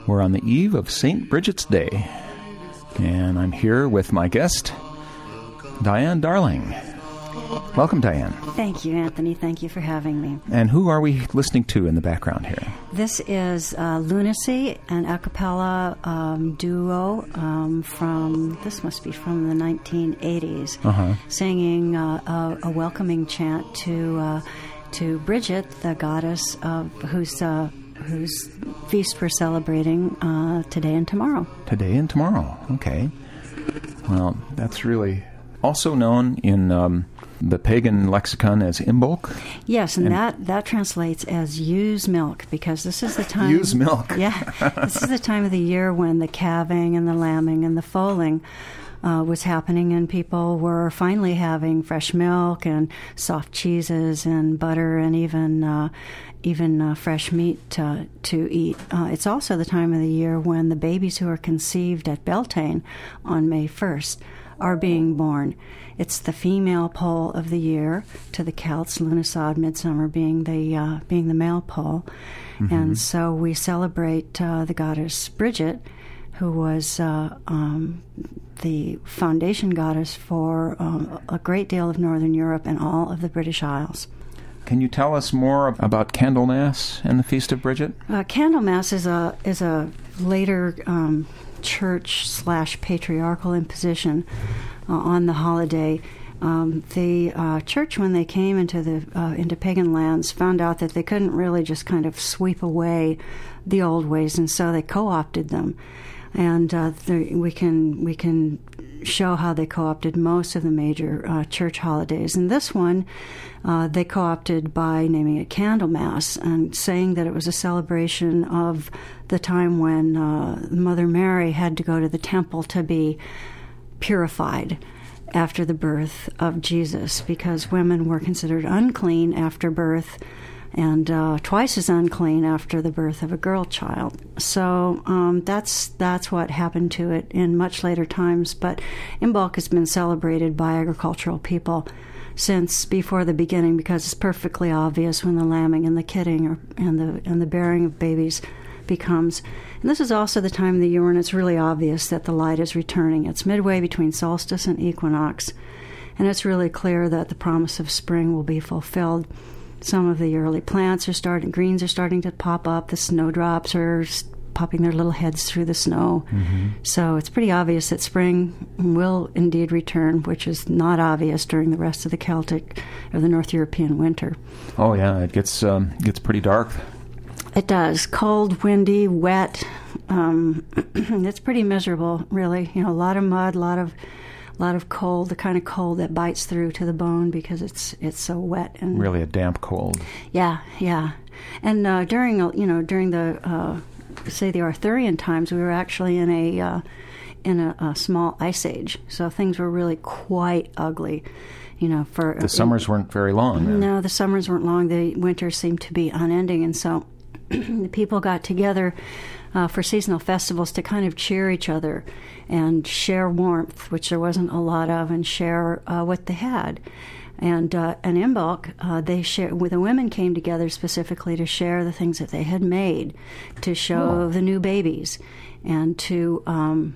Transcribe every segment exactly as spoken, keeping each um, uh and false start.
We're on the eve of Saint Bridget's Day, and I'm here with my guest, Diane Darling. Welcome, Diane. Thank you, Anthony. Thank you for having me. And who are we listening to in the background here? This is uh, Lunacy, an a cappella um, duo um, from, this must be from the nineteen eighties, uh-huh. singing uh, a, a welcoming chant to uh, to Bridget, the goddess of whose uh, whose feast we're celebrating uh, today and tomorrow. Today and tomorrow. Okay. Well, that's really also known in um, the pagan lexicon as Imbolc. Yes, and, and that, that translates as ewe's milk, because this is the time... Ewe's milk. Yeah. This is the time of the year when the calving and the lambing and the foaling uh, was happening, and people were finally having fresh milk and soft cheeses and butter and even uh, even uh, fresh meat uh, to eat. Uh, it's also the time of the year when the babies who are conceived at Beltane on May first are being born. It's the female pole of the year to the Celts, Lughnasadh, Midsummer being the uh, being the male pole. Mm-hmm. And so we celebrate uh, the goddess Bridget, who was uh, um, the foundation goddess for um, a great deal of Northern Europe and all of the British Isles. Can you tell us more about Candlemas and the Feast of Bridget? Uh, Candlemas is a is a later um, church slash patriarchal imposition uh, on the holiday. Um, the uh, church, when they came into the uh, into pagan lands, found out that they couldn't really just kind of sweep away the old ways, and so they co-opted them. And uh, the, we can we can show how they co-opted most of the major uh, church holidays. And this one, uh, they co-opted by naming it Candlemas and saying that it was a celebration of the time when uh, Mother Mary had to go to the temple to be purified after the birth of Jesus, because women were considered unclean after birth and uh, twice as unclean after the birth of a girl child. So um, that's that's what happened to it in much later times. But Imbolc has been celebrated by agricultural people since before the beginning, because it's perfectly obvious when the lambing and the kidding or, and the and the bearing of babies becomes. And this is also the time of the year when it's really obvious that the light is returning. It's midway between solstice and equinox, and it's really clear that the promise of spring will be fulfilled. Some of the early plants are starting, greens are starting to pop up. The snowdrops are popping their little heads through the snow. Mm-hmm. So it's pretty obvious that spring will indeed return, which is not obvious during the rest of the Celtic or the North European winter. Oh, yeah, it gets um, gets pretty dark. It does. Cold, windy, wet. Um, it's pretty miserable, really. You know, a lot of mud, a lot of A lot of cold, the kind of cold that bites through to the bone because it's it's so wet and really a damp cold. Yeah, yeah. And uh, during you know during the uh, say the Arthurian times, we were actually in a uh, in a, a small ice age, so things were really quite ugly. You know, for the summers uh, weren't very long. Then. No, the summers weren't long. The winters seemed to be unending, and so the people got together Uh, for seasonal festivals to kind of cheer each other and share warmth, which there wasn't a lot of, and share uh, what they had. And uh, and Imbolc, uh, they share. Well, the women came together specifically to share the things that they had made, to show oh. the new babies, and to um,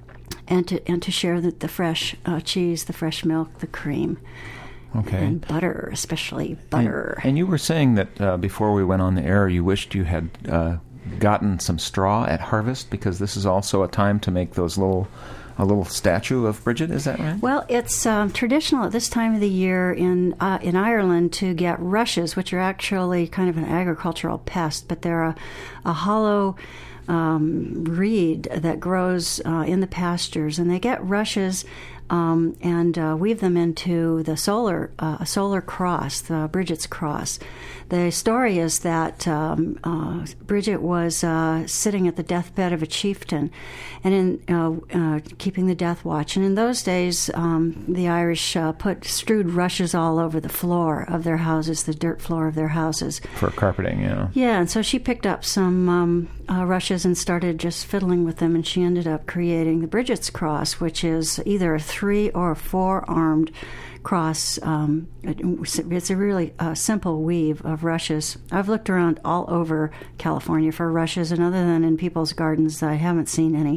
and to and to share the, the fresh uh, cheese, the fresh milk, the cream. Okay. And butter, especially butter. And, and you were saying that uh, before we went on the air, you wished you had Uh, gotten some straw at harvest, because this is also a time to make those little a little statue of Bridget. Is that right? Well, it's um, traditional at this time of the year in uh, in Ireland to get rushes, which are actually kind of an agricultural pest, but they're a, a hollow um, reed that grows uh, in the pastures, and they get rushes um, and uh, weave them into the solar uh, a solar cross, the Bridget's cross. The story is that um, uh, Bridget was uh, sitting at the deathbed of a chieftain, and in uh, uh, keeping the death watch. And in those days, um, the Irish uh, put strewed rushes all over the floor of their houses, the dirt floor of their houses, for carpeting. Yeah. Yeah, and so she picked up some um, uh, rushes and started just fiddling with them, and she ended up creating the Bridget's cross, which is either a three or four armed cross. Um, it's a really uh, simple weave of rushes. I've looked around all over California for rushes, and other than in people's gardens, I haven't seen any.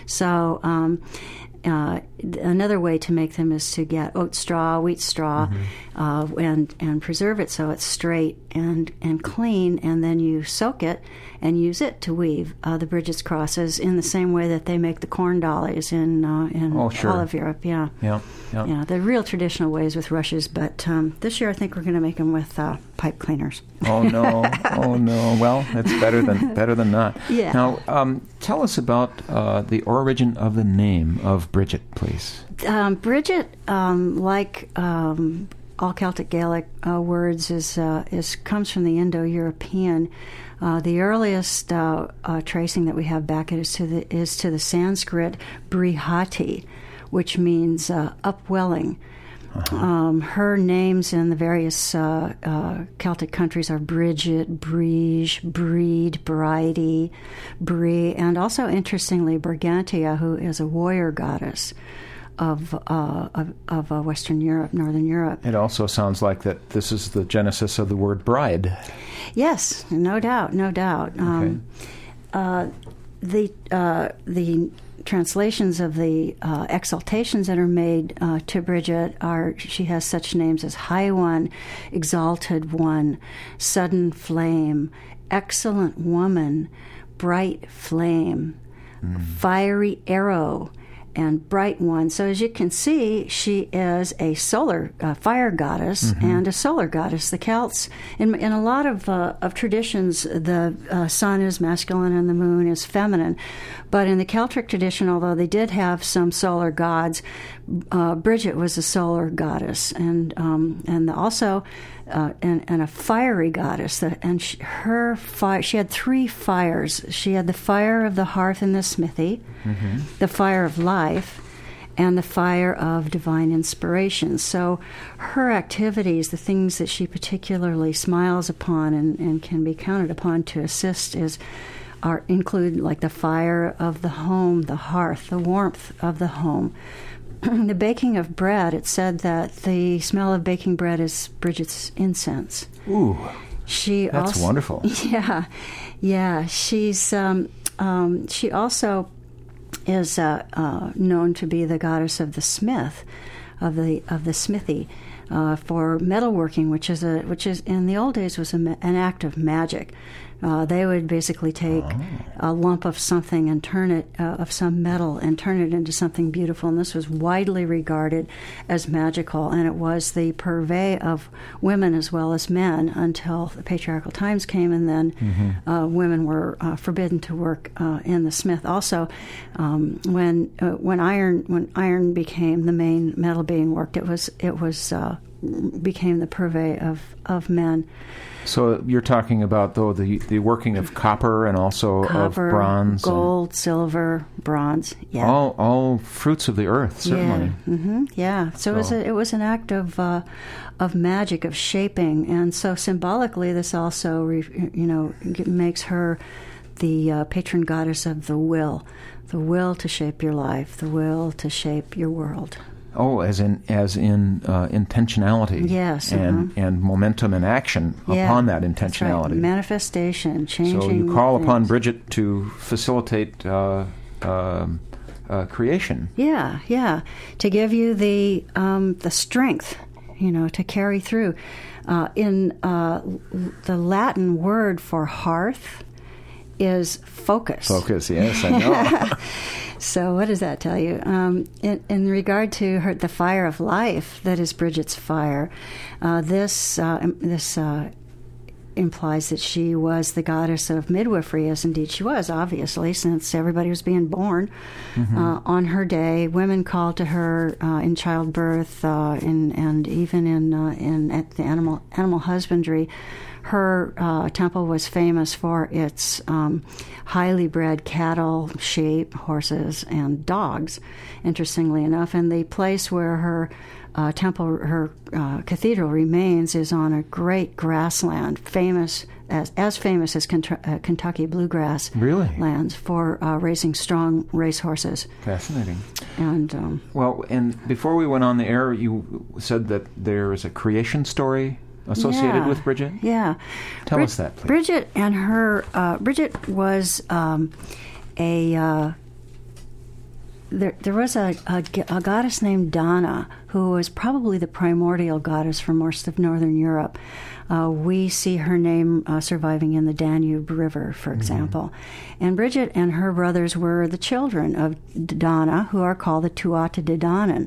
So um, uh, another way to make them is to get oat straw, wheat straw, mm-hmm. uh, and and preserve it so it's straight and and clean, and then you soak it and use it to weave uh, the Bridget's crosses in the same way that they make the corn dollies in uh, in oh, sure. all of Europe. Yeah, yeah, yeah. yeah. The real traditional ways with rushes, but um, this year I think we're going to make them with uh, pipe cleaners. Oh no! Oh no! Well, that's better than better than not. Yeah. Now, um, tell us about uh, the origin of the name of Bridget, please. Um, Bridget, um, like um, all Celtic Gaelic uh, words, is uh, is comes from the Indo-European. Uh, the earliest uh, uh, tracing that we have back is to the is to the Sanskrit Brihati, which means uh, upwelling. Uh-huh. Um, her names in the various uh, uh, Celtic countries are Bridget, Brige, Breed, Bridie, Bree, and also, interestingly, Brigantia, who is a warrior goddess of uh, of, of uh, Western Europe, Northern Europe. It also sounds like that this is the genesis of the word bride. Yes, no doubt, no doubt. Okay. Um, uh, the uh, the translations of the uh, exaltations that are made uh, to Bridget are, she has such names as High One, Exalted One, Sudden Flame, Excellent Woman, Bright Flame, mm. Fiery Arrow, and Bright One. So as you can see, she is a solar uh, fire goddess mm-hmm. and a solar goddess. The Celts, in, in a lot of uh, of traditions, the uh, sun is masculine and the moon is feminine. But in the Celtic tradition, although they did have some solar gods, uh, Bridget was a solar goddess, and um, and also uh, and, and a fiery goddess. That, and she, her fire, she had three fires. She had the fire of the hearth in the smithy, mm-hmm. the fire of life, and the fire of divine inspiration. So her activities, the things that she particularly smiles upon and, and can be counted upon to assist, is are include like the fire of the home, the hearth, the warmth of the home. The baking of bread, it's said that the smell of baking bread is Bridget's incense. Ooh, she that's also, wonderful. Yeah, yeah. She's um, um, she also is uh, uh, known to be the goddess of the smith, of the of the smithy, uh, for metalworking, which is a which is in the old days was a, an act of magic. Uh, they would basically take oh. a lump of something and turn it, uh, of some metal, and turn it into something beautiful. And this was widely regarded as magical. And it was the purvey of women as well as men until the patriarchal times came, and then mm-hmm. uh, women were uh, forbidden to work uh, in the smith. Also, um, when uh, when iron when iron became the main metal being worked, it was it was uh, became the purvey of of men. So you're talking about, though, the the working of copper and also copper, of bronze, gold, silver, bronze. Yeah, all all fruits of the earth, certainly. Yeah, mm-hmm. yeah. So, so. It was a, it was an act of uh, of magic, of shaping, and so symbolically, this also re, you know makes her the uh, patron goddess of the will, the will to shape your life, the will to shape your world. Oh, as in as in uh, intentionality, yes, and uh-huh. and momentum and action yeah, upon that intentionality. That's right. Manifestation, changing. So you call things. upon Bridget to facilitate uh, uh, uh, creation. Yeah, yeah, to give you the um, the strength, you know, to carry through. Uh, in uh, the Latin word for hearth is focus. Focus, yes, I know. So what does that tell you? Um, in, in regard to her, the fire of life, that is Bridget's fire, uh, this uh, this uh, implies that she was the goddess of midwifery, as indeed she was, obviously, since everybody was being born. Mm-hmm. Uh, on her day, women called to her uh, in childbirth uh, in, and even in uh, in at the animal animal husbandry. Her uh, temple was famous for its um, highly bred cattle, sheep, horses, and dogs, interestingly enough. And the place where her uh, temple, her uh, cathedral remains is on a great grassland, famous as, as famous as Kent- uh, Kentucky bluegrass really? lands for uh, raising strong racehorses. Fascinating. And um, well, and before we went on the air, you said that there is a creation story associated yeah, with Bridget? Yeah. Tell Brid- us that, please. Bridget and her, uh, Bridget was um, a, uh, there, there was a, a, a goddess named Donna, who was probably the primordial goddess for most of Northern Europe. Uh, we see her name uh, surviving in the Danube River, for example. Mm-hmm. And Bridget and her brothers were the children of Donna, who are called the Tuatha De Danann.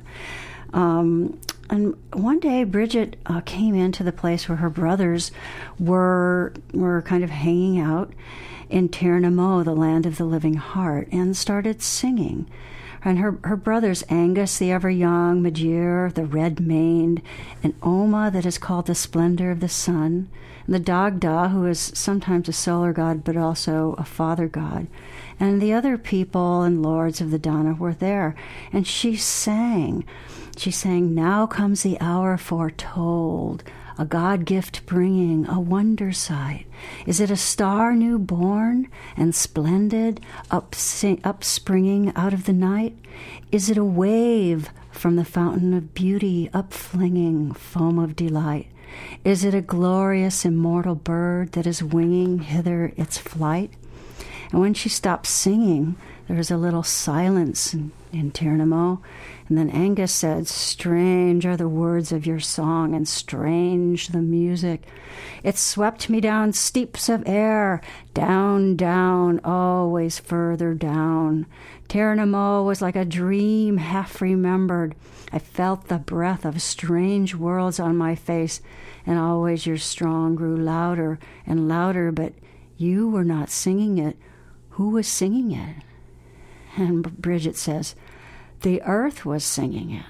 Um, and one day, Bridget uh, came into the place where her brothers were were kind of hanging out in Tir na Mo, the land of the living heart, and started singing. And her, her brothers, Angus, the ever-young, Magir, the red-maned, and Oma, that is called the splendor of the sun, and the Dagda, who is sometimes a solar god but also a father god. And the other people and lords of the Dana were there. And she sang. She sang, "Now comes the hour foretold, a God gift bringing, a wonder sight. Is it a star new born and splendid, upsi- upspringing out of the night? Is it a wave from the fountain of beauty, upflinging foam of delight? Is it a glorious immortal bird that is winging hither its flight?" And when she stopped singing, there was a little silence in, in Tir na Mo. And then Angus said, "Strange are the words of your song, and strange the music. It swept me down steeps of air, down, down, always further down. Tir na Mo was like a dream half remembered. I felt the breath of strange worlds on my face, and always your song grew louder and louder, but you were not singing it. Who was singing it?" And Bridget says, "The earth was singing it."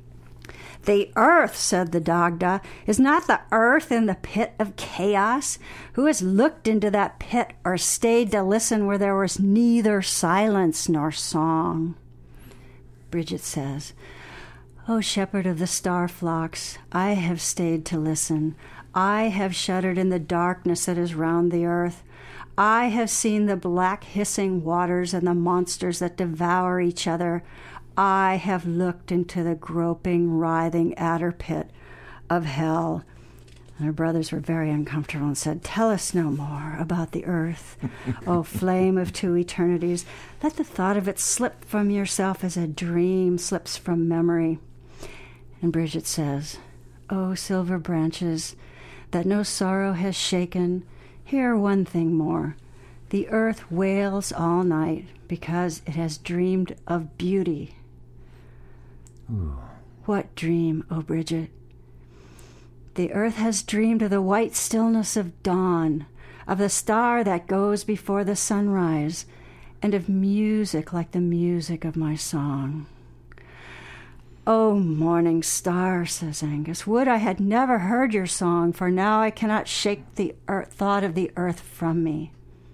"The earth," said the Dagda, "is not the earth in the pit of chaos? Who has looked into that pit or stayed to listen where there was neither silence nor song?" Bridget says, "O shepherd of the star flocks, I have stayed to listen. I have shuddered in the darkness that is round the earth. I have seen the black hissing waters and the monsters that devour each other. I have looked into the groping, writhing adder pit of hell." And her brothers were very uncomfortable and said, "Tell us no more about the earth. O flame of two eternities, let the thought of it slip from yourself as a dream slips from memory." And Bridget says, "O silver branches that no sorrow has shaken, hear one thing more. The earth wails all night because it has dreamed of beauty." Ooh. What dream, O Bridget? The earth has dreamed of the white stillness of dawn, of the star that goes before the sunrise, and of music like the music of my song. "O morning star," says Angus, "would I had never heard your song, for now I cannot shake the earth, thought of the earth from me."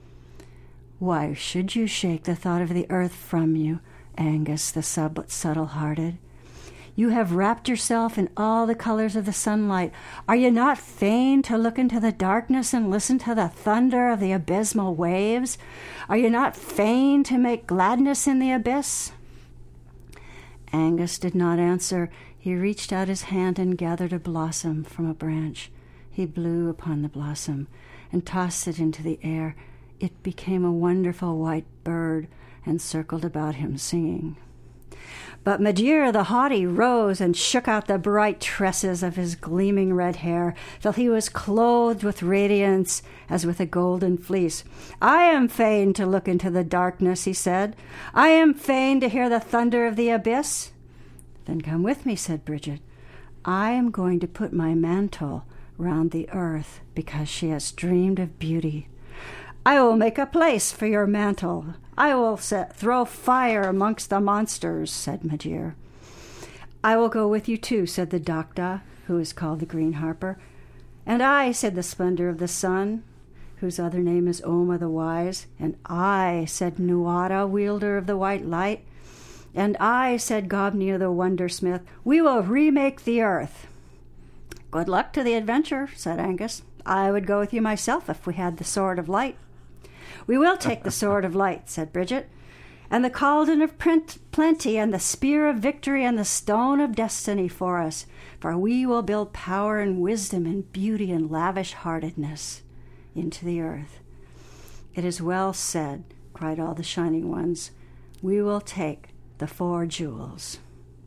"Why should you shake the thought of the earth from you, Angus the sub- subtle-hearted? You have wrapped yourself in all the colors of the sunlight. Are you not fain to look into the darkness and listen to the thunder of the abysmal waves? Are you not fain to make gladness in the abyss?" Angus did not answer. He reached out his hand and gathered a blossom from a branch. He blew upon the blossom and tossed it into the air. It became a wonderful white bird and circled about him, singing. But Magir the haughty rose and shook out the bright tresses of his gleaming red hair till he was clothed with radiance as with a golden fleece. "I am fain to look into the darkness," he said. "I am fain to hear the thunder of the abyss." "Then come with me," said Bridget. "I am going to put my mantle round the earth because she has dreamed of beauty." "I will make a place for your mantle. I will set, throw fire amongst the monsters," said Magir. "I will go with you too," said the Dagda, who is called the Green Harper. "And I," said the Splendor of the Sun, whose other name is Oma the Wise. "And I," said Nuada, wielder of the white light. "And I," said Gobnir the Wondersmith, "we will remake the earth." "Good luck to the adventure," said Angus. I would go with you myself if we had the sword of light. We will take the sword of light, said Bridget, and the cauldron of plenty, and the spear of victory, and the stone of destiny for us, for we will build power and wisdom and beauty and lavish-heartedness into the earth. It is well said, cried all the shining ones. We will take the four jewels.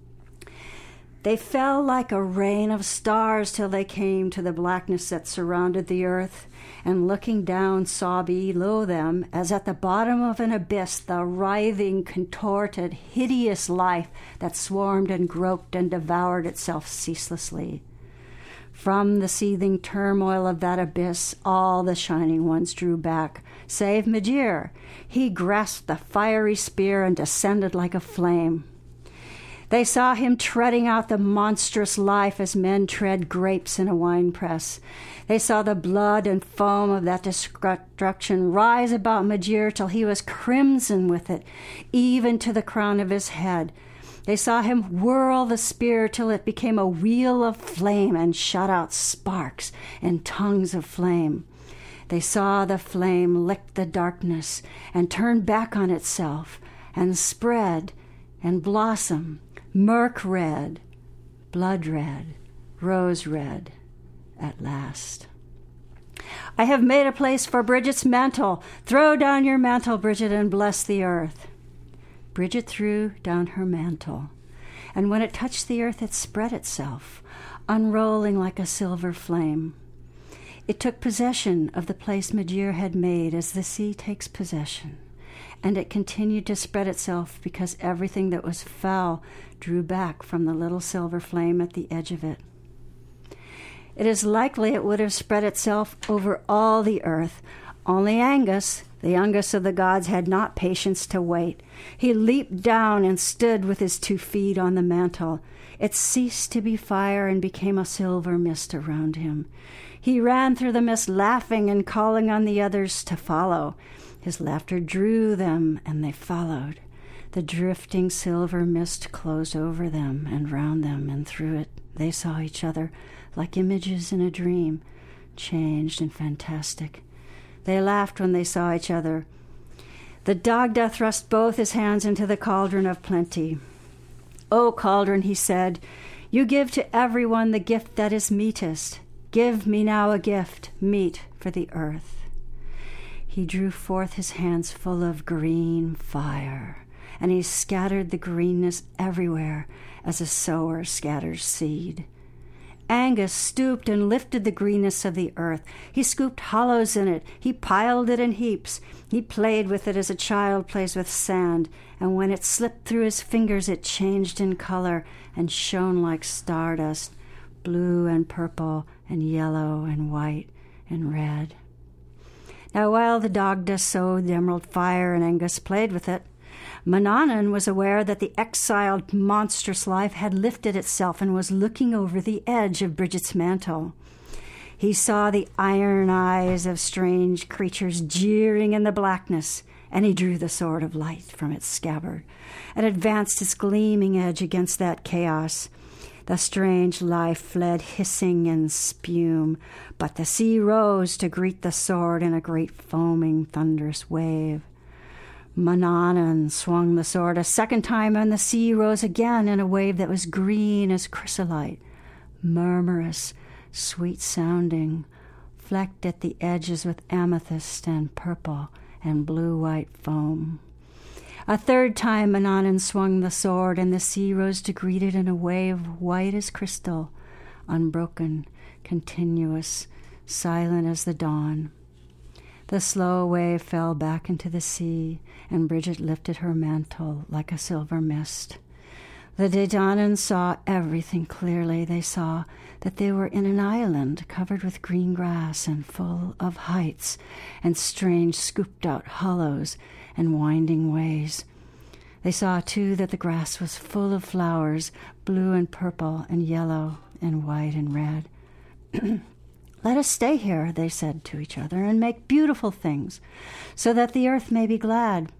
They fell like a rain of stars till they came to the blackness that surrounded the earth, and looking down saw below them, as at the bottom of an abyss, the writhing, contorted, hideous life that swarmed and groped and devoured itself ceaselessly. From the seething turmoil of that abyss, all the shining ones drew back, save Medjir. He grasped the fiery spear and descended like a flame. They saw him treading out the monstrous life as men tread grapes in a winepress. They saw the blood and foam of that destruction rise about Medjir till he was crimson with it, even to the crown of his head. They saw him whirl the spear till it became a wheel of flame and shot out sparks and tongues of flame. They saw the flame lick the darkness and turn back on itself and spread and blossom, murk red, blood red, rose red, at last. I have made a place for Bridget's mantle. Throw down your mantle, Bridget, and bless the earth. Bridget threw down her mantle, and when it touched the earth, it spread itself, unrolling like a silver flame. It took possession of the place Medjir had made as the sea takes possession, and it continued to spread itself because everything that was foul drew back from the little silver flame at the edge of it. It is likely it would have spread itself over all the earth, only Angus, the youngest of the gods, had not patience to wait. He leaped down and stood with his two feet on the mantle. It ceased to be fire and became a silver mist around him. He ran through the mist, laughing and calling on the others to follow. His laughter drew them, and they followed. The drifting silver mist closed over them and round them, and through it they saw each other like images in a dream, changed and fantastic. They laughed when they saw each other. The Dagda thrust both his hands into the cauldron of plenty. "O cauldron," he said, "you give to everyone the gift that is meetest. Give me now a gift, meet for the earth." He drew forth his hands full of green fire, and he scattered the greenness everywhere as a sower scatters seed. Angus stooped and lifted the greenness of the earth. He scooped hollows in it. He piled it in heaps. He played with it as a child plays with sand, and when it slipped through his fingers, it changed in color and shone like stardust, blue and purple and yellow and white and red. Now while the Dagda sowed the emerald fire and Angus played with it, Manannan was aware that the exiled monstrous life had lifted itself and was looking over the edge of Bridget's mantle. He saw the iron eyes of strange creatures jeering in the blackness, and he drew the sword of light from its scabbard and advanced its gleaming edge against that chaos. The strange life fled hissing and spume, but the sea rose to greet the sword in a great foaming, thunderous wave. Manannan swung the sword a second time, and the sea rose again in a wave that was green as chrysolite, murmurous, sweet-sounding, flecked at the edges with amethyst and purple and blue-white foam. A third time Manannan swung the sword, and the sea rose to greet it in a wave white as crystal, unbroken, continuous, silent as the dawn. The slow wave fell back into the sea, and Bridget lifted her mantle like a silver mist. The Dedanan saw everything clearly. They saw that they were in an island covered with green grass and full of heights and strange scooped-out hollows and winding ways. They saw, too, that the grass was full of flowers, blue and purple and yellow and white and red. "Let us stay here," they said to each other, "and make beautiful things, so that the earth may be glad."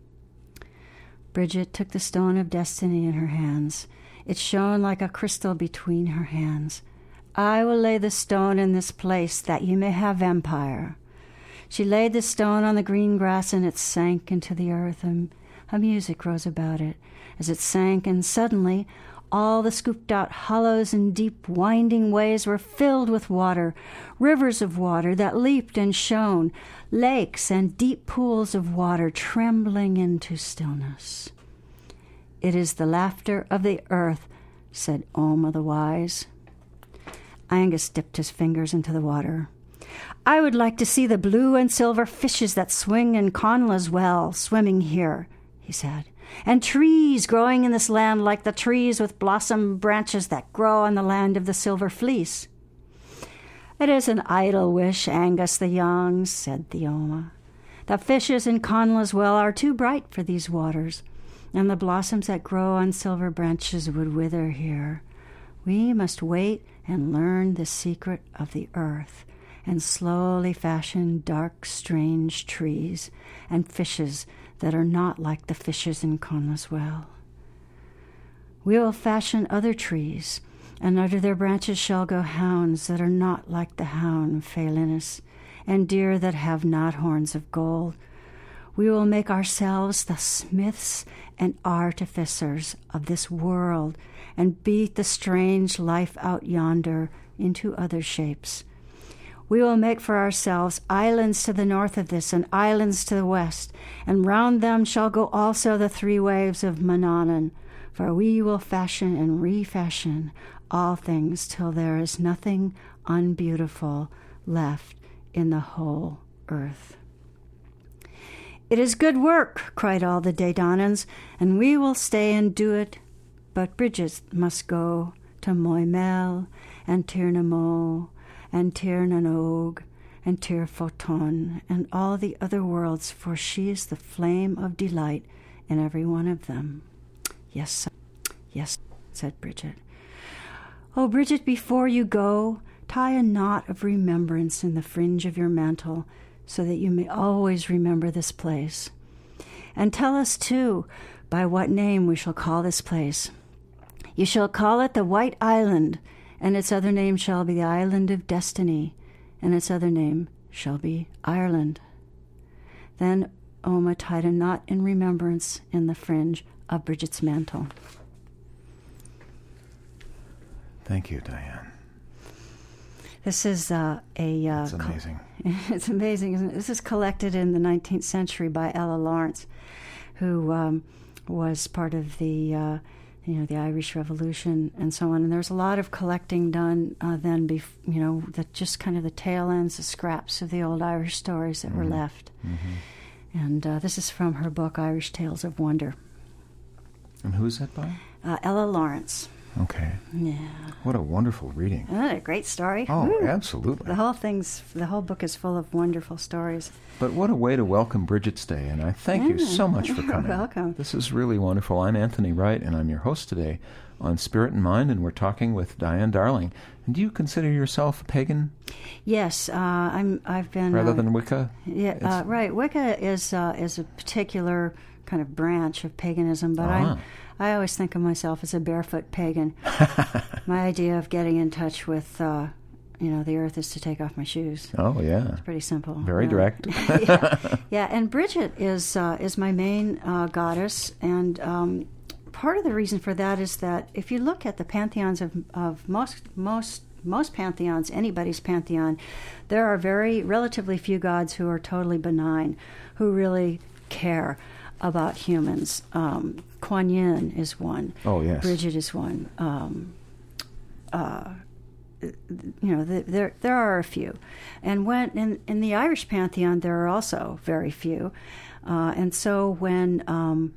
Bridget took the stone of destiny in her hands. It shone like a crystal between her hands. I will lay the stone in this place that ye may have empire. She laid the stone on the green grass, and it sank into the earth, and a music rose about it as it sank, and suddenly all the scooped-out hollows and deep winding ways were filled with water, rivers of water that leaped and shone, lakes and deep pools of water trembling into stillness. It is the laughter of the earth, said Oma the wise. Angus dipped his fingers into the water. I would like to see the blue and silver fishes that swing in Conla's well swimming here, he said, and trees growing in this land like the trees with blossom branches that grow on the land of the Silver Fleece. It is an idle wish, Angus the young, said the Oma. The fishes in Conla's well are too bright for these waters, and the blossoms that grow on silver branches would wither here. We must wait and learn the secret of the earth, and slowly fashion dark, strange trees and fishes that are not like the fishes in Conla's well. We will fashion other trees, and under their branches shall go hounds that are not like the hound Phaelinus, and deer that have not horns of gold. We will make ourselves the smiths and artificers of this world, and beat the strange life out yonder into other shapes. We will make for ourselves islands to the north of this, and islands to the west, and round them shall go also the three waves of Manannan, for we will fashion and refashion all things till there is nothing unbeautiful left in the whole earth. It is good work, cried all the Daedanans, and we will stay and do it, but Bridget must go to Moimel and Tir na Mo, and Tir na Nog, and Tir Photon, and all the other worlds, for she is the flame of delight in every one of them. Yes, yes, said Bridget. Oh, Bridget, before you go, tie a knot of remembrance in the fringe of your mantle, so that you may always remember this place. And tell us, too, by what name we shall call this place. You shall call it the White Island, and its other name shall be the Island of Destiny, and its other name shall be Ireland. Then Oma tied a knot in remembrance in the fringe of Bridget's mantle. Thank you, Diane. This is uh, a... Uh, It's amazing. Co- it's amazing, isn't it? This is collected in the nineteenth century by Ella Lawrence, who um, was part of the... Uh, you know, the Irish Revolution and so on. And there was a lot of collecting done uh, then, bef- you know, the, just kind of the tail ends, the scraps of the old Irish stories that mm-hmm. were left. Mm-hmm. And uh, this is from her book, Irish Tales of Wonder. And who is that by? Uh, Ella Lawrence. Okay. Yeah. What a wonderful reading. Isn't that a great story? Oh, Woo. Absolutely. The whole thing's, the whole book is full of wonderful stories. But what a way to welcome Bridget's Day, and I thank yeah. you so much for coming. You're welcome. This is really wonderful. I'm Anthony Wright, and I'm your host today on Spirit and Mind, and we're talking with Diane Darling. And do you consider yourself a pagan? Yes, uh, I'm. I've been rather uh, than Wicca. Yeah, uh, right. Wicca is uh, is a particular kind of branch of paganism, but uh-huh. I I always think of myself as a barefoot pagan. My idea of getting in touch with. Uh, You know, the earth is to take off my shoes. Oh, yeah. It's pretty simple. Very uh, direct. yeah. yeah, and Bridget is uh, is my main uh, goddess, and um, part of the reason for that is that if you look at the pantheons of, of most most most pantheons, anybody's pantheon, there are very relatively few gods who are totally benign, who really care about humans. Um, Kuan Yin is one. Oh, yes. Bridget is one. Um, uh, You know, the, there there are a few, and when in in the Irish pantheon there are also very few, uh, and so when um,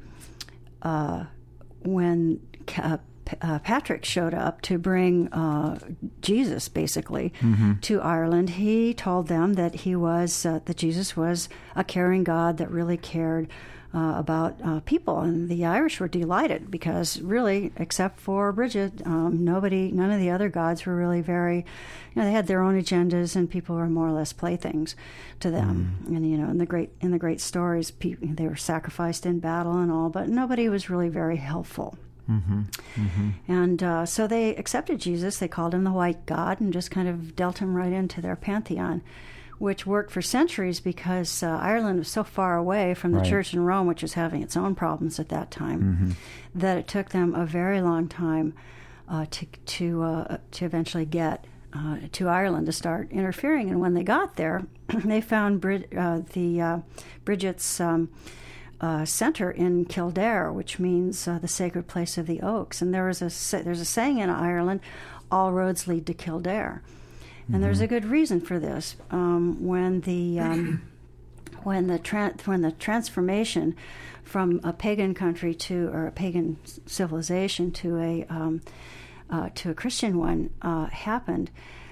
uh, when uh, uh, Patrick showed up to bring uh, Jesus basically mm-hmm. to Ireland, he told them that he was uh, that Jesus was a caring God that really cared. Uh, about uh, people, and the Irish were delighted because really, except for Bridget, um, nobody, none of the other gods were really very, you know, they had their own agendas, and people were more or less playthings to them. Mm. And you know, in the great in the great stories, people, they were sacrificed in battle and all, but nobody was really very helpful. Mm-hmm. Mm-hmm. And uh, so they accepted Jesus. They called him the White God and just kind of dealt him right into their pantheon, which worked for centuries because uh, Ireland was so far away from the Right. church in Rome, which was having its own problems at that time, Mm-hmm. that it took them a very long time uh, to to uh, to eventually get uh, to Ireland to start interfering. And when they got there, they found Brid- uh, the uh, Bridget's um, uh, center in Kildare, which means uh, the sacred place of the oaks. And there was a sa- there's a saying in Ireland, "All roads lead to Kildare." And there's a good reason for this. Um, when the um, when the tra- when the transformation from a pagan country to or a pagan civilization to a um, uh, to a Christian one uh, happened,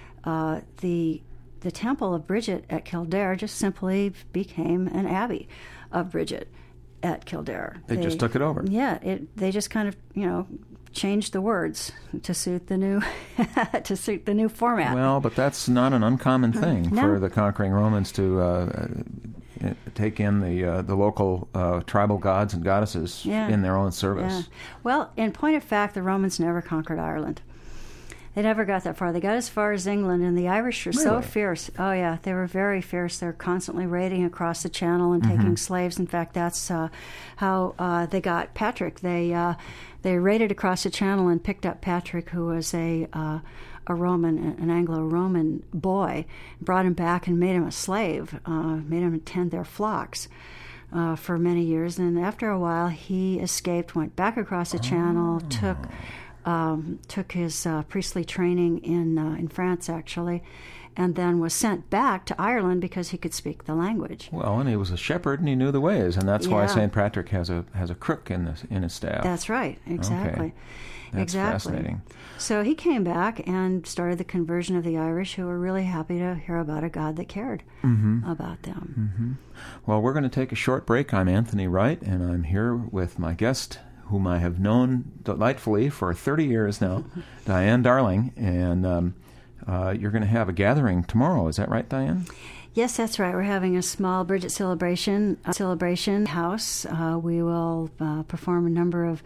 uh, the the temple of Bridget at Kildare just simply became an abbey of Bridget at Kildare. They, they just took it over. Yeah, it, they just kind of you know. changed the words to suit the new to suit the new format. Well, but that's not an uncommon thing No. for the conquering Romans to uh, uh, take in the uh, the local uh, tribal gods and goddesses Yeah. in their own service. Yeah. Well, in point of fact, the Romans never conquered Ireland. They never got that far. They got as far as England, and the Irish were so Really? fierce. Oh, yeah, they were very fierce. They're constantly raiding across the channel and taking slaves. In fact, that's uh, how uh, they got Patrick. They uh, they raided across the channel and picked up Patrick, who was a uh, a Roman, an Anglo-Roman boy, brought him back and made him a slave, uh, made him tend their flocks. Uh, for many years, and after a while, he escaped, went back across the channel, took um, took his uh, priestly training in uh, in France, actually, and then was sent back to Ireland because he could speak the language. Well, and he was a shepherd and he knew the ways, and that's why Yeah. Saint Patrick has a has a crook in the, in his staff. That's right, exactly. Okay. That's exactly. fascinating. So he came back and started the conversion of the Irish, who were really happy to hear about a God that cared Mm-hmm. about them. Mm-hmm. Well, we're going to take a short break. I'm Anthony Wright, and I'm here with my guest, whom I have known delightfully for thirty years now, Diane Darling. And um, uh, you're going to have a gathering tomorrow. Is that right, Diane? Yes, that's right. We're having a small Bridget celebration uh, celebration house. Uh, we will uh, perform a number of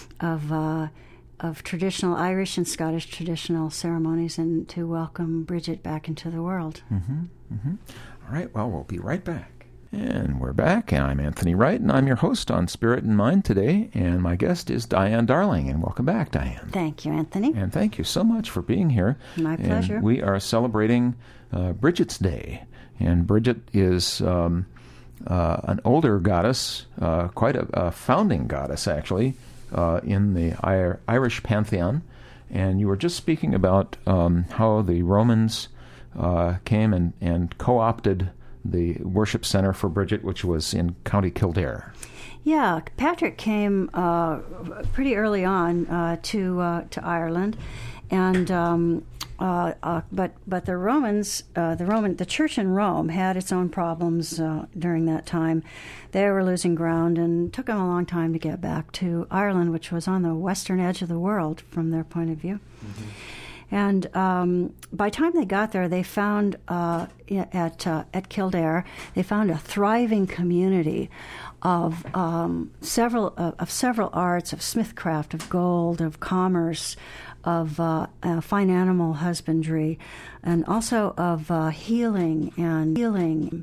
of uh, of traditional Irish and Scottish traditional ceremonies, and to welcome Bridget back into the world. Mm-hmm. Mm-hmm. All right. Well, we'll be right back. And we're back. I'm Anthony Wright, and I'm your host on Spirit and Mind today. And my guest is Diane Darling. And welcome back, Diane. Thank you, Anthony. And thank you so much for being here. My And pleasure. we are celebrating uh, Bridget's Day. And Bridget is um, uh, an older goddess, uh, quite a, a founding goddess, actually, uh, in the I- Irish pantheon. And you were just speaking about um, how the Romans uh, came and, and co-opted the worship center for Bridget, which was in County Kildare. Yeah, Patrick came uh, pretty early on uh, to uh, to Ireland, and um, uh, uh, but but the Romans, uh, the Roman, the church in Rome had its own problems uh, during that time. They were losing ground, and it took them a long time to get back to Ireland, which was on the western edge of the world from their point of view. Mm-hmm. And um, by the time they got there, they found uh, at uh, at Kildare, they found a thriving community of um, several uh, of several arts, of smithcraft, of gold, of commerce, of uh, uh, fine animal husbandry, and also of uh, healing and healing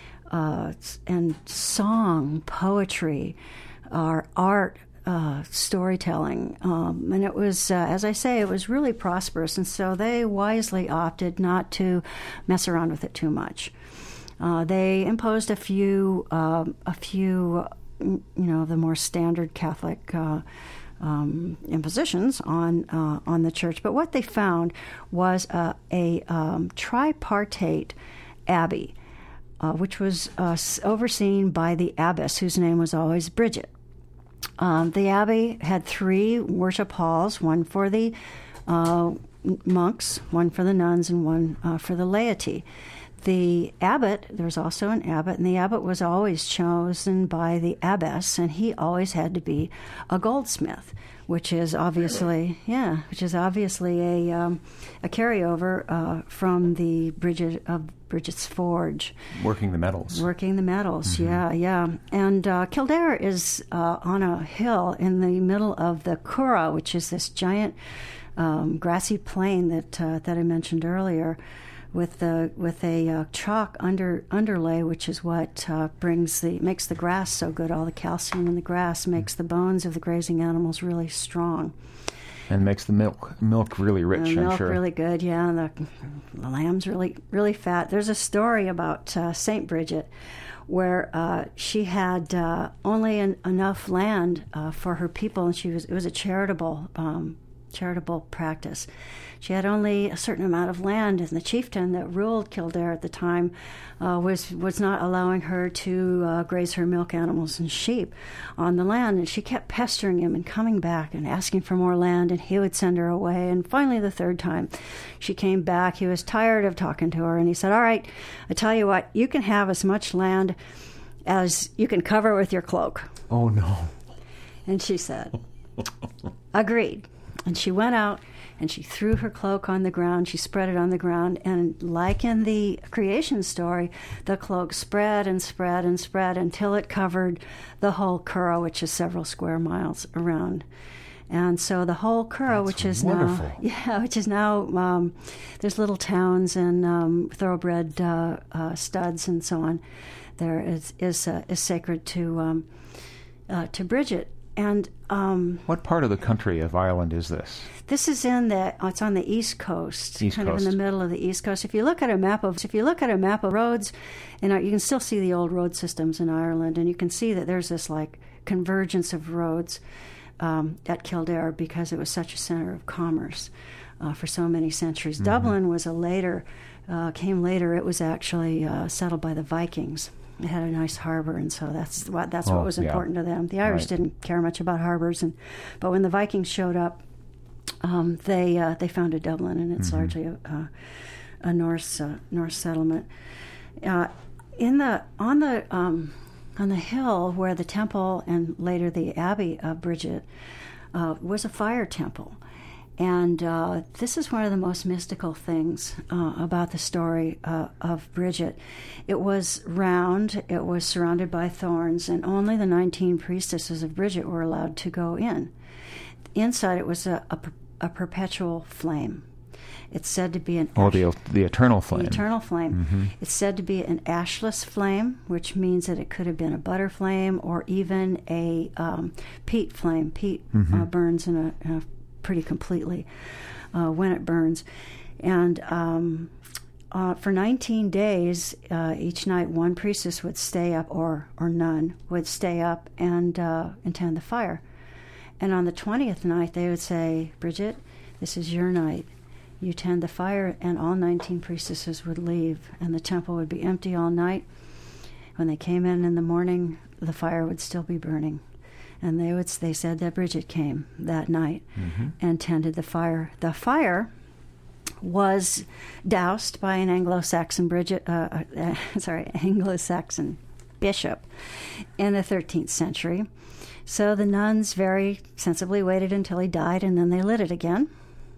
uh, and song, poetry, our art. Uh, storytelling, um, and it was, uh, as I say, it was really prosperous, and so they wisely opted not to mess around with it too much. Uh, they imposed a few, uh, a few, you know, the more standard Catholic uh, um, impositions on uh, on the church, but what they found was uh, a um, tripartite abbey, uh, which was uh, overseen by the abbess, whose name was always Bridget. Um, the abbey had three worship halls, one for the uh, monks, one for the nuns, and one uh, for the laity. the abbot, there was also an abbot, and the abbot was always chosen by the abbess, and he always had to be a goldsmith, which is obviously, yeah, which is obviously a um, a carryover uh, from the Bridget of Bridget's Forge. Working the metals. Working the metals, Mm-hmm. yeah, yeah. And uh, Kildare is uh, on a hill in the middle of the Curragh, which is this giant um, grassy plain that uh, that I mentioned earlier, with the with a uh, chalk under underlay, which is what uh, brings the makes the grass so good. All the calcium in the grass makes the bones of the grazing animals really strong. And makes the milk milk really rich, The I'm milk sure. really good, yeah. And the, the lamb's really really fat. There's a story about uh, Saint Bridget where uh, she had uh, only an, enough land uh, for her people, and she was it was a charitable um, charitable practice. She had only a certain amount of land, and the chieftain that ruled Kildare at the time uh, was was not allowing her to uh, graze her milk animals and sheep on the land. And she kept pestering him and coming back and asking for more land, and he would send her away. And finally, the third time, she came back. He was tired of talking to her, and he said, "All right, I tell you what, you can have as much land as you can cover with your cloak." Oh, no. And she said, "Agreed." And she went out and she threw her cloak on the ground. She spread it on the ground. And like in the creation story, the cloak spread and spread and spread until it covered the whole Curragh, which is several square miles around. And so the whole Curragh, That's which is wonderful. now, yeah, which is now, um, there's little towns and um, thoroughbred uh, uh, studs and so on. There is is, uh, is sacred to um, uh, to Bridget. And um, What part of the country of Ireland is this? this is in the it's on the east coast, East kind coast. of in the middle of the east coast. If you look at a map of if you look at a map of roads, and you can still see the old road systems in Ireland, and you can see that there's this like convergence of roads um, at Kildare because it was such a center of commerce uh, for so many centuries. Mm-hmm. Dublin was a later uh, came later. It was actually uh, settled by the Vikings. It had a nice harbor, and so that's what that's Oh, what was yeah. important to them. The Irish Right. didn't care much about harbors, and but when the Vikings showed up, um, they uh, they founded Dublin, and it's Mm-hmm. largely a, a, a Norse uh, Norse settlement. Uh, in the on the um, on the hill where the temple and later the Abbey of Bridget uh, was a fire temple. And uh, this is one of the most mystical things uh, about the story uh, of Bridget. It was round, it was surrounded by thorns, and only the nineteen priestesses of Bridget were allowed to go in. Inside it was a, a, a perpetual flame. It's said to be an Oh, ash- the the eternal flame. the eternal flame. Mm-hmm. It's said to be an ashless flame, which means that it could have been a butter flame or even a um, peat flame. Peat Mm-hmm. uh, burns in a, in a pretty completely uh, when it burns. And um, uh, for nineteen days, uh, each night one priestess would stay up, or, or nun would stay up and, uh, and tend the fire. And on the twentieth night, they would say, "Bridget, this is your night. You tend the fire," and all nineteen priestesses would leave, and the temple would be empty all night. When they came in in the morning, the fire would still be burning. And they would they said that Bridget came that night Mm-hmm. and tended the fire. The fire was doused by an Anglo-Saxon Bridget, uh, uh, sorry, Anglo-Saxon bishop in the thirteenth century. So the nuns very sensibly waited until he died, and then they lit it again.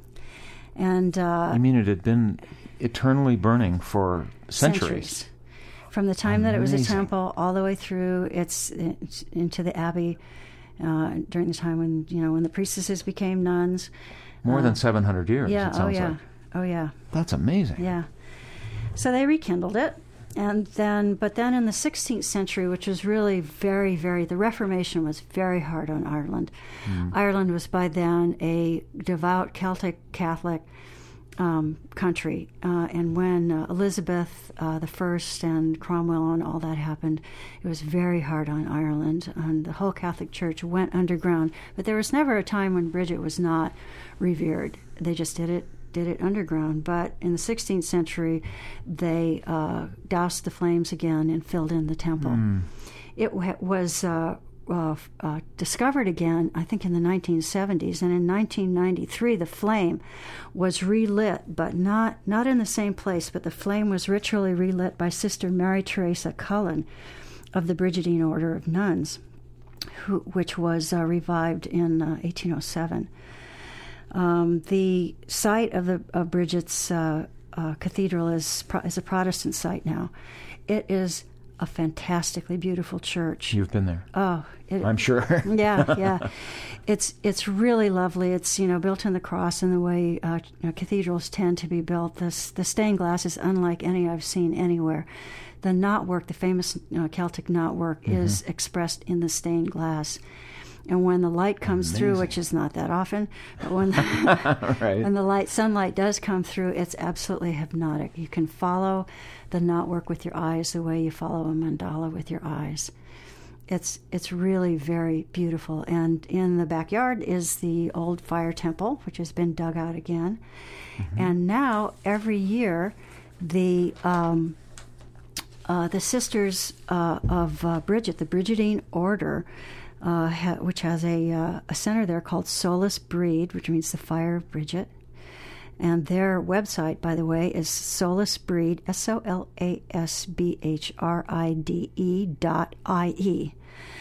And uh, You mean it had been eternally burning for centuries? From the time that it was a Amazing. temple all the way through its, its into the abbey, uh, during the time when you know when the priestesses became nuns. More Uh, than seven hundred years, Yeah. it sounds Oh yeah. like. Oh yeah. That's amazing. Yeah. So they rekindled it, and then, but then in the sixteenth century, which was really very, very, the Reformation was very hard on Ireland. Mm. Ireland was by then a devout Celtic Catholic um, country, uh, and when uh, Elizabeth uh, the First and Cromwell and all that happened, it was very hard on Ireland, and the whole Catholic Church went underground. But there was never a time when Bridget was not revered. They just did it. did it underground. But in the sixteenth century, they uh, doused the flames again and filled in the temple. Mm. It w- was uh, uh, uh, discovered again, I think, in the nineteen seventies. And in nineteen ninety-three, the flame was relit, but not, not in the same place, but the flame was ritually relit by Sister Mary Teresa Cullen of the Brigidine Order of Nuns, who, which was uh, revived in uh, eighteen oh seven. Um, the site of the of Bridget's uh, uh, cathedral is is a Protestant site now. It is a fantastically beautiful church. You've been there. Oh, it, I'm sure. yeah, yeah. It's it's really lovely. It's, you know, built in the cross in the way uh, you know, cathedrals tend to be built. This the stained glass is unlike any I've seen anywhere. The knotwork, the famous uh, Celtic knotwork, mm-hmm. is expressed in the stained glass. And when the light comes Amazing. through, which is not that often, but when the, right. when the light, sunlight does come through, it's absolutely hypnotic. You can follow the knotwork with your eyes the way you follow a mandala with your eyes. It's it's really very beautiful. And in the backyard is the old fire temple, which has been dug out again. Mm-hmm. And now, every year, the um, uh, the Sisters uh, of uh, Bridget, the Brigidine Order, Uh, ha- which has a uh, a center there called Solas Bride, which means the Fire of Bridget. And their website, by the way, is Solas Bride, S O L A S B H R I D E dot I E.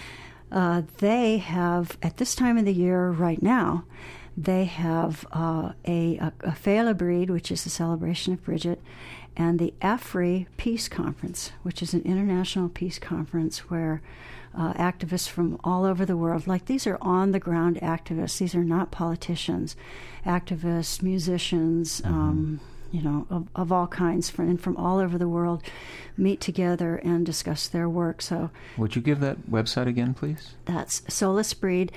Uh, they have, at this time of the year right now, they have uh, a, a, a Fela Bride, which is the celebration of Bridget, and the AFRI Peace Conference, which is an international peace conference where uh, activists from all over the world, like these are on-the-ground activists, these are not politicians, activists, musicians, mm-hmm. um, you know, of, of all kinds, from, and from all over the world, meet together and discuss their work. So, would you give that website again, please? That's Solas Bride,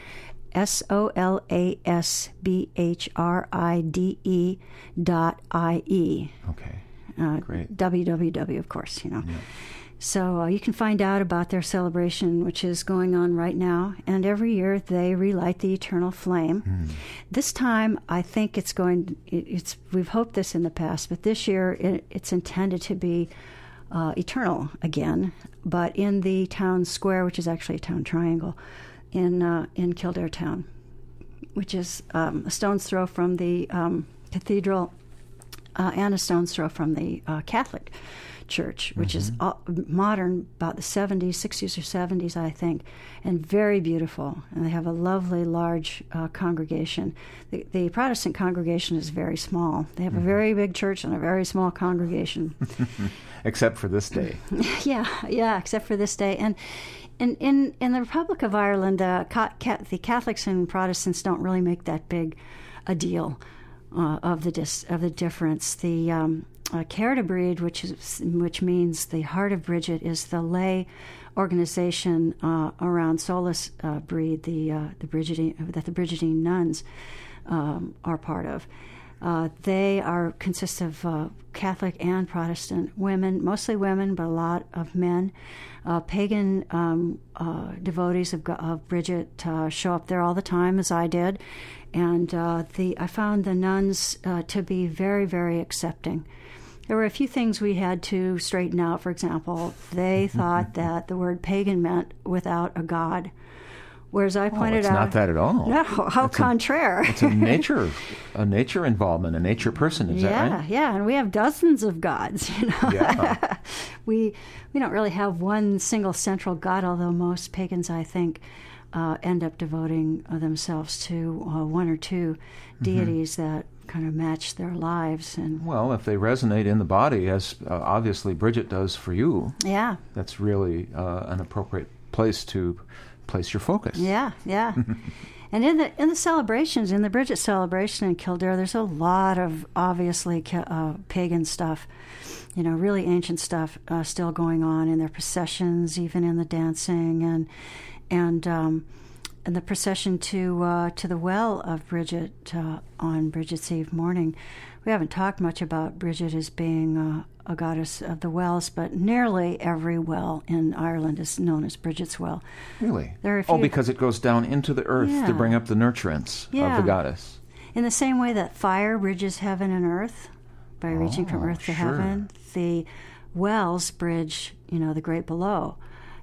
S O L A S B H R I D E dot I E. Okay. Uh, Great. W W W, of course, you know. Yeah. So uh, you can find out about their celebration, which is going on right now. And every year they relight the eternal flame. Mm. This time, I think it's going. It, it's we've hoped this in the past, but this year it, it's intended to be uh, eternal again, but in the town square, which is actually a town triangle, in uh, in Kildare town, which is um, a stone's throw from the um, cathedral. Uh, and a stone's throw from the uh, Catholic Church, which mm-hmm. is uh, modern, about the seventies, sixties or seventies, I think, and very beautiful. And they have a lovely, large uh, congregation. The, the Protestant congregation is very small. They have mm-hmm. a very big church and a very small congregation. Except for this day. yeah, yeah, except for this day. And in, in, in the Republic of Ireland, uh, ca- ca- the Catholics and Protestants don't really make that big a deal. Uh, of the dis- of the difference. The um, uh, Care de Bride, which is which means the Heart of Bridget, is the lay organization uh, around Solas uh, Bride, the uh, the Brigidine, that the Brigidine nuns um, are part of. Uh, they are consist of uh, Catholic and Protestant women, mostly women, but a lot of men. Uh, pagan um, uh, devotees of, of Bridget uh, show up there all the time, as I did. And uh, the I found the nuns uh, to be very, very accepting. There were a few things we had to straighten out. For example, they thought that the word pagan meant without a god, whereas I pointed oh, it's out not that at all. No, how it's contraire. A, it's a nature, a nature involvement, a nature person. Is yeah, that right? Yeah, yeah, and we have dozens of gods. You know, yeah. we we don't really have one single central god, although most pagans, I think, Uh, end up devoting uh, themselves to uh, one or two deities mm-hmm. that kind of match their lives. And well, if they resonate in the body, as uh, obviously Bridget does for you, yeah, that's really uh, an appropriate place to place your focus. Yeah, yeah. And in the in the celebrations, in the Bridget celebration in Kildare, there's a lot of obviously uh, pagan stuff, you know, really ancient stuff uh, still going on in their processions, even in the dancing and. And um, and the procession to uh, to the well of Bridget uh, on Bridget's Eve morning. We haven't talked much about Bridget as being uh, a goddess of the wells, but nearly every well in Ireland is known as Bridget's Well. Really? There are a few, oh, because it goes down into the earth yeah. to bring up the nurturance yeah. of the goddess. In the same way that fire bridges heaven and earth by reaching oh, from earth to sure. heaven, the wells bridge, you know, the great below.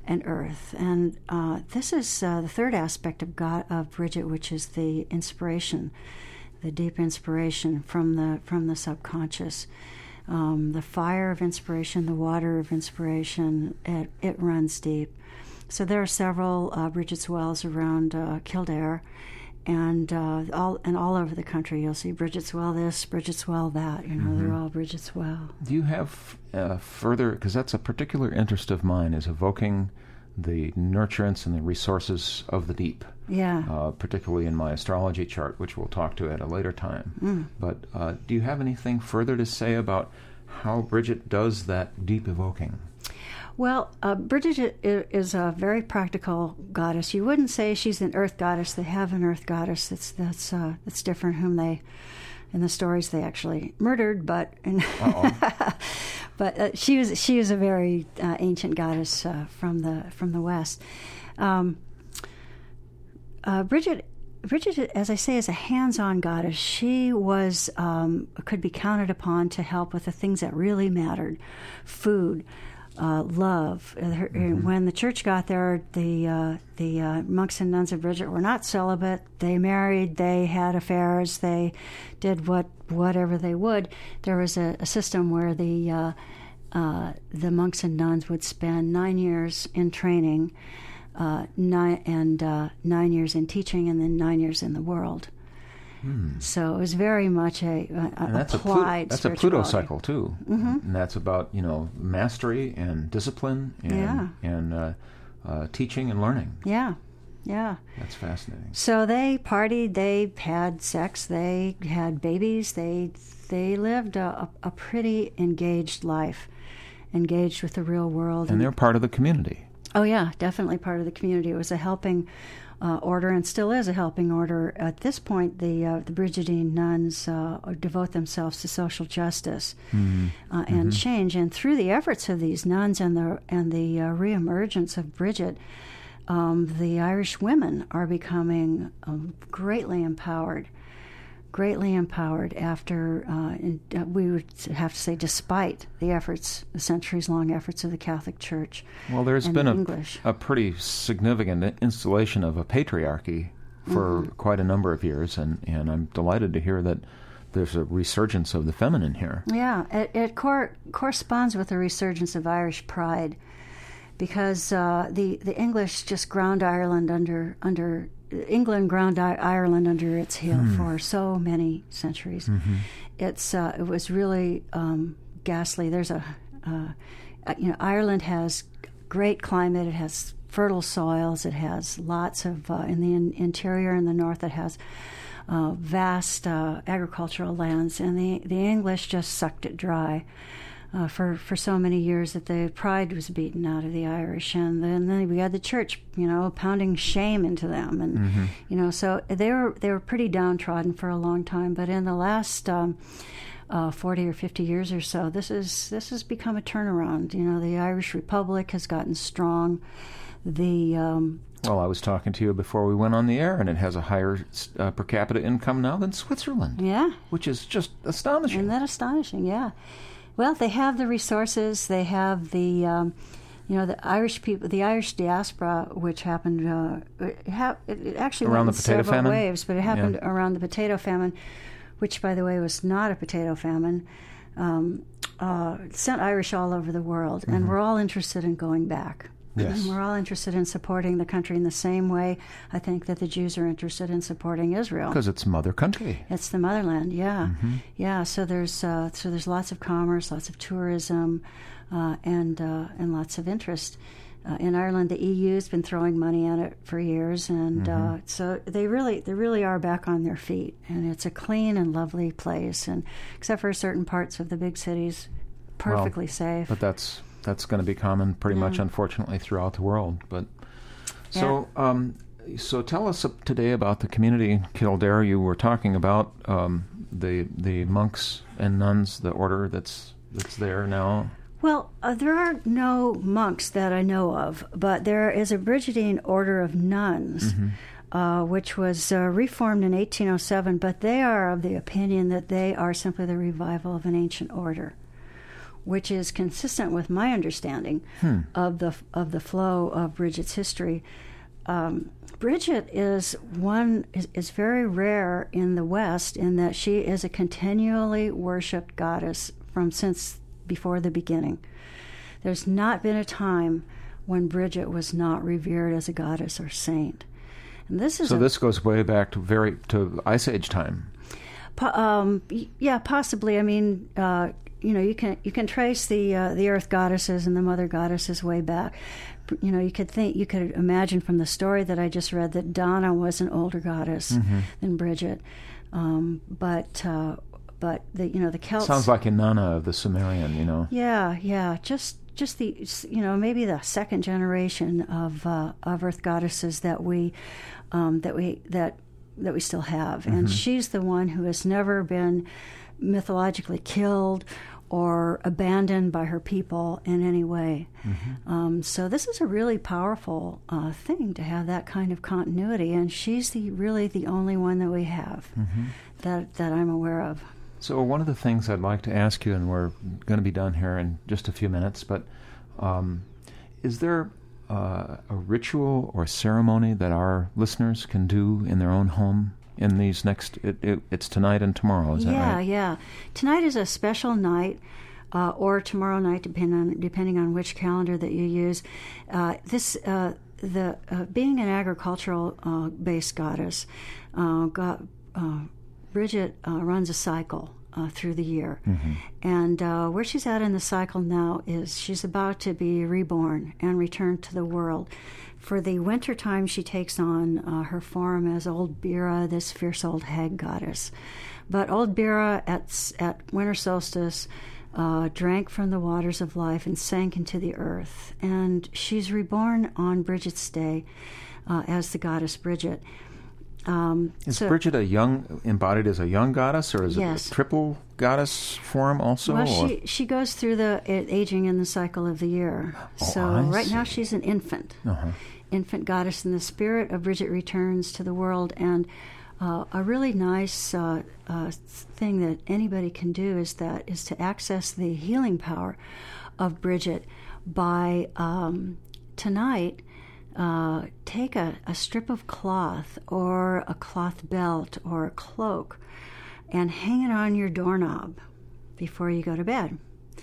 and earth. And uh, this is uh, the third aspect of God of Bridget, which is the inspiration, the deep inspiration from the from the subconscious. Um, the fire of inspiration, the water of inspiration, it, it runs deep. So there are several uh, Bridget's Wells around uh, Kildare, and uh, all and all over the country. You'll see Bridget's Well this, Bridget's Well that. You know, mm-hmm. They're all Bridget's Well. Do you have uh, further, because that's a particular interest of mine, is evoking the nurturance and the resources of the deep. Yeah. Uh, particularly in my astrology chart, which we'll talk to at a later time. Mm. But uh, do you have anything further to say about how Bridget does that deep evoking? Well, uh, Bridget is a very practical goddess. You wouldn't say she's an earth goddess. They have an earth goddess that's that's uh, that's different, whom they, in the stories, they actually murdered. But in but uh, she was she is a very uh, ancient goddess uh, from the from the West. Um, uh, Bridget. Bridget, as I say, is a hands-on goddess. She was um, could be counted upon to help with the things that really mattered: food, uh, love. Her, mm-hmm. When the church got there, the uh, the uh, monks and nuns of Bridget were not celibate. They married. They had affairs. They did what whatever they would. There was a, a system where the uh, uh, the monks and nuns would spend nine years in training. Uh, nine and uh, nine years in teaching, and then nine years in the world. Hmm. So it was very much a, a and that's applied. A Plu- that's a Pluto cycle too, mm-hmm. and that's about you know mastery and discipline and yeah. and uh, uh, teaching and learning. Yeah, yeah. That's fascinating. So they partied, they had sex, they had babies, they they lived a, a pretty engaged life, engaged with the real world, and, and they're part of the community. Oh, yeah, definitely part of the community. It was a helping uh, order, and still is a helping order. At this point, the uh, the Brigidine nuns uh, devote themselves to social justice mm-hmm. uh, and mm-hmm. change. And through the efforts of these nuns and the and the uh, reemergence of Bridget, um, the Irish women are becoming um, greatly empowered. Greatly empowered after, uh, in, uh, we would have to say, despite the efforts, the centuries-long efforts of the Catholic Church. Well, there's been a, a pretty significant installation of a patriarchy for mm-hmm. quite a number of years, and, and I'm delighted to hear that there's a resurgence of the feminine here. Yeah, it, it cor- corresponds with the resurgence of Irish pride, because uh, the the English just ground Ireland under under. England ground Ireland under its heel mm. for so many centuries. Mm-hmm. It's uh, it was really um, ghastly. There's a uh, you know Ireland has great climate. It has fertile soils. It has lots of uh, in the in- interior in the north. It has uh, vast uh, agricultural lands, and the the English just sucked it dry. Uh, for, for so many years that the pride was beaten out of the Irish, and then, then we had the church, you know, pounding shame into them, and mm-hmm. you know, so they were they were pretty downtrodden for a long time. But in the last um, uh, forty or fifty years or so, this is this has become a turnaround. You know, the Irish Republic has gotten strong. The um, well, I was talking to you before we went on the air, and it has a higher uh, per capita income now than Switzerland. Yeah, which is just astonishing. Isn't that astonishing? Yeah. Well, they have the resources. They have the, um, you know, the Irish people, the Irish diaspora, which happened. Uh, it, ha- it actually around went the in potato several famine? waves, but it happened yeah. around the potato famine, which, by the way, was not a potato famine. Um, uh, sent Irish all over the world, mm-hmm. and we're all interested in going back. Yes. And we're all interested in supporting the country in the same way I think that the Jews are interested in supporting Israel. Because it's mother country. It's the motherland, yeah. Mm-hmm. Yeah, so there's uh, so there's lots of commerce, lots of tourism, uh, and uh, and lots of interest. Uh, in Ireland, the E U's been throwing money at it for years, and mm-hmm. uh, so they really they really are back on their feet. And it's a clean and lovely place, and except for certain parts of the big cities, perfectly well, safe. But that's... That's going to be common pretty yeah. much, unfortunately, throughout the world. But so, yeah. um, so tell us today about the community in Kildare. You were talking about um, the the monks and nuns, the order that's that's there now. Well, uh, there are no monks that I know of, but there is a Brigidine order of nuns, mm-hmm. uh, which was uh, reformed in eighteen oh seven. But they are of the opinion that they are simply the revival of an ancient order. which is consistent with my understanding Hmm. of the of the flow of Bridget's history. Um, Bridget is one is, is very rare in the West in that she is a continually worshipped goddess from since before the beginning. There's not been a time when Bridget was not revered as a goddess or saint. And this is so a, this goes way back to very to Ice Age time. po- um, yeah, possibly. I mean, uh, you know, you can you can trace the uh, the Earth goddesses and the Mother goddesses way back. You know, you could think, you could imagine from the story that I just read that Donna was an older goddess Mm-hmm. than Bridget, um, but uh, but the you know the Celts Sounds like Inanna of the Sumerian, you know. yeah yeah just just the you know maybe the second generation of uh, of Earth goddesses that we um, that we that that we still have, Mm-hmm. and she's the one who has never been mythologically killed or abandoned by her people in any way. Mm-hmm. Um, so this is a really powerful uh, thing to have that kind of continuity, and she's the really the only one that we have Mm-hmm. that that I'm aware of. So one of the things I'd like to ask you, and we're going to be done here in just a few minutes, but um, is there uh, a ritual or ceremony that our listeners can do in their own home in these next, it, it, it's tonight and tomorrow, is that yeah, right? yeah. Tonight is a special night, uh, or tomorrow night, depending on depending on which calendar that you use. Uh, this uh, the uh, being an agricultural uh, based goddess, uh, God, uh, Bridget uh, runs a cycle uh, through the year, Mm-hmm. and uh, where she's at in the cycle now is she's about to be reborn and returned to the world. For the winter time, she takes on uh, her form as Old Bera, this fierce old hag goddess. But Old Bera, at at winter solstice, uh, drank from the waters of life and sank into the earth. And she's reborn on Bridget's Day uh, as the goddess Bridget. Um, Is so- Bridget a young, embodied as a young goddess, or is Yes. it a triple goddess form also? Well, or- she she goes through the uh, aging in the cycle of the year. Oh, so I right now see. she's an infant, Uh-huh. infant goddess, and the spirit of Bridget returns to the world. And uh, a really nice uh, uh, thing that anybody can do is that is to access the healing power of Bridget by um, tonight. Uh, take a, a strip of cloth or a cloth belt or a cloak and hang it on your doorknob before you go to bed.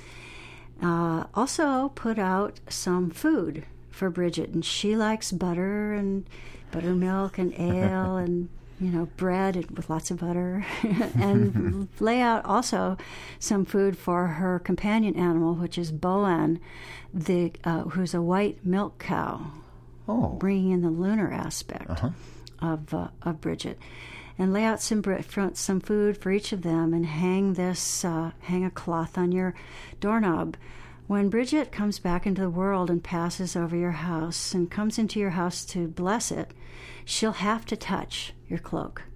Uh, also, put out some food for Bridget, and she likes butter and buttermilk and ale and you know bread with lots of butter, and lay out also some food for her companion animal, which is Boan, the uh, who's a white milk cow, Oh. bringing in the lunar aspect Uh-huh. of uh, of Bridget, and lay out some br- front some food for each of them, and hang this uh, hang a cloth on your doorknob. When Bridget comes back into the world and passes over your house and comes into your house to bless it, she'll have to touch your cloak.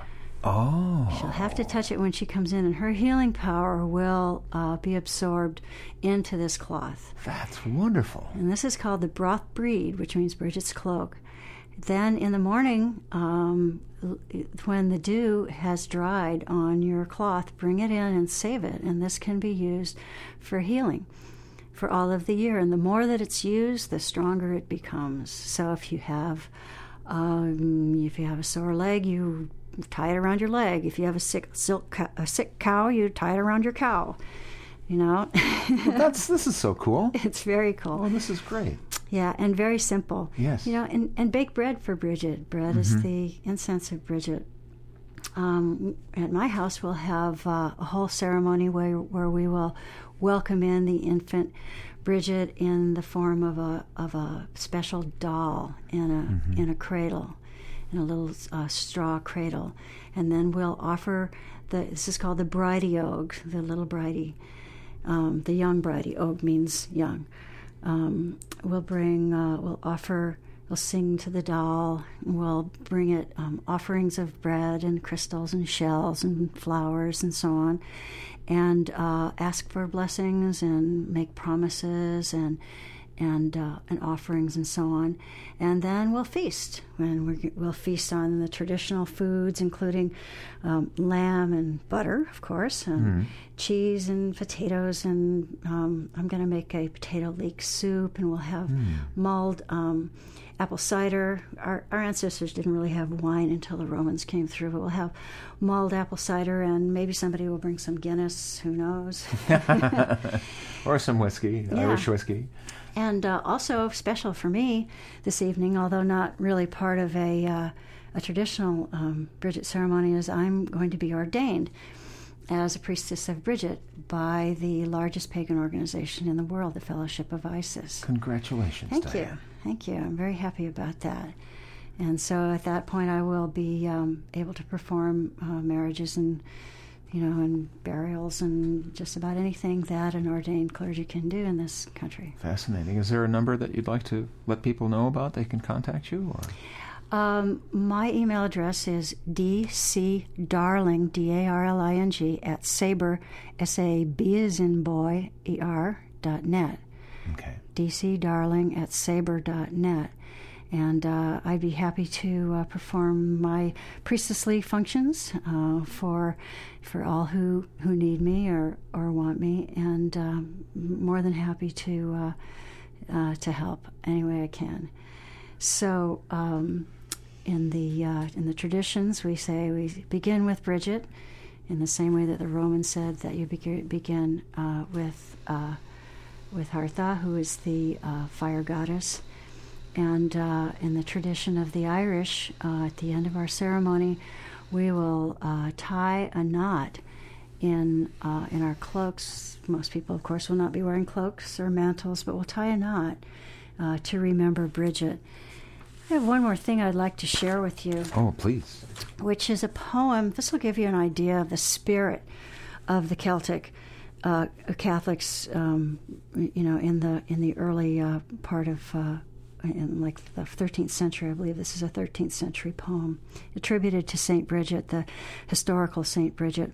Oh. She'll have to touch it when she comes in, and her healing power will uh, be absorbed into this cloth. That's wonderful. And this is called the broth breed, which means Bridget's cloak. Then in the morning, um, when the dew has dried on your cloth, bring it in and save it. And this can be used for healing for all of the year. And the more that it's used, the stronger it becomes. So if you have, um, if you have a sore leg, you tie it around your leg. If you have a sick, silk, co- a sick cow, you tie it around your cow. You know, That's this is so cool. it's very cool. Oh, this is great. Yeah, and very simple. Yes. You know, and, and bake bread for Bridget. Bread Mm-hmm. is the incense of Bridget. Um, at my house, we'll have uh, a whole ceremony where where we will welcome in the infant Bridget in the form of a of a special doll in a Mm-hmm. in a cradle, in a little uh, straw cradle, and then we'll offer the. This is called the bridie og, the little bridie, um, the young bridie. Og means young. Um, we'll bring, uh, we'll offer, we'll sing to the doll, we'll bring it um, offerings of bread and crystals and shells and flowers and so on, and uh, ask for blessings and make promises and and uh, and offerings and so on, and then we'll feast. And we're, we'll feast on the traditional foods, including um, lamb and butter, of course, and mm. cheese and potatoes. And um, I'm going to make a potato leek soup, and we'll have mm. mulled um, apple cider. Our, our ancestors didn't really have wine until the Romans came through, but we'll have mulled apple cider, and maybe somebody will bring some Guinness. Who knows? Or some whiskey, yeah. Irish whiskey. And uh, also special for me this evening, although not really part of a uh, a traditional um, Bridget ceremony, is I'm going to be ordained as a priestess of Bridget by the largest pagan organization in the world, the Fellowship of Isis. Congratulations, Thank Diane. you. Thank you. I'm very happy about that. And so at that point I will be um, able to perform uh, marriages and you know, and burials and just about anything that an ordained clergy can do in this country. Fascinating. Is there a number that you'd like to let people know about? They can contact you? Or? Um, my email address is dcdarling, D A R L I N G, at saber, S A B as in boy, E R, dot net. Okay. dcdarling at saber dot net. And uh, I'd be happy to uh, perform my priestessly functions uh, for for all who, who need me or, or want me, and um, more than happy to uh, uh, to help any way I can. So um, in the uh, in the traditions, we say we begin with Bridget, in the same way that the Romans said that you begin, begin uh, with uh, with Hartha, who is the uh, fire goddess. And uh, in the tradition of the Irish, uh, at the end of our ceremony, we will uh, tie a knot in uh, in our cloaks. Most people, of course, will not be wearing cloaks or mantles, but we'll tie a knot uh, to remember Bridget. I have one more thing I'd like to share with you. Oh, please. Which is a poem. This will give you an idea of the spirit of the Celtic uh, Catholics, um, you know, in the in the early uh, part of. Uh, in like the thirteenth century, I believe this is a thirteenth century poem attributed to Saint Bridget, the historical Saint Bridget.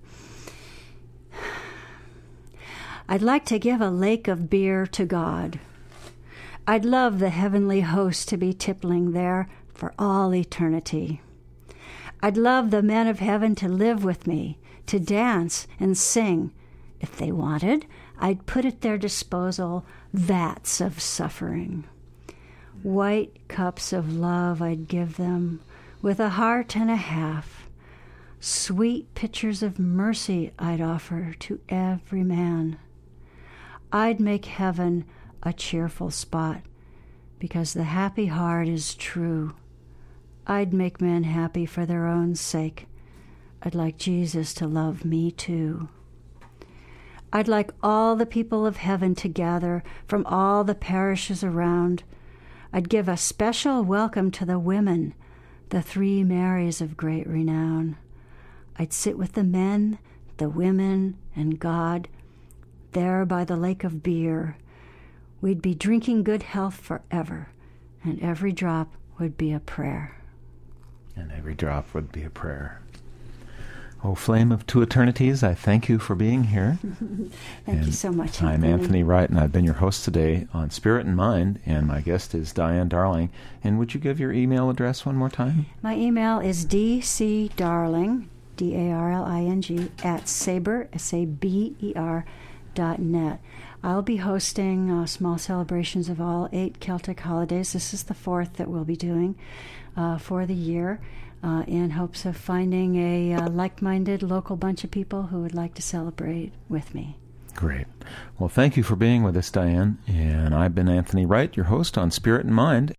I'd like to give a lake of beer to God. I'd love the heavenly host to be tippling there for all eternity. I'd love the men of heaven to live with me, to dance and sing. If they wanted, I'd put at their disposal vats of suffering. White cups of love I'd give them, with a heart and a half. Sweet pitchers of mercy I'd offer to every man. I'd make heaven a cheerful spot, because the happy heart is true. I'd make men happy for their own sake. I'd like Jesus to love me too. I'd like all the people of heaven to gather from all the parishes around. I'd give a special welcome to the women, the three Marys of great renown. I'd sit with the men, the women, and God, there by the lake of beer. We'd be drinking good health forever, and every drop would be a prayer. And every drop would be a prayer. Oh, Flame of Two Eternities, I thank you for being here. Thank and you so much, I'm Anthony. Anthony Wright, and I've been your host today on Spirit and Mind, and my guest is Diane Darling. And would you give your email address one more time? My email is dcdarling, D A R L I N G, at saber, S A B E R, dot net. I'll be hosting uh, small celebrations of all eight Celtic holidays. This is the fourth that we'll be doing uh, for the year. Uh, in hopes of finding a uh, like-minded local bunch of people who would like to celebrate with me. Great. Well, thank you for being with us, Diane. And I've been Anthony Wright, your host on Spirit and Mind.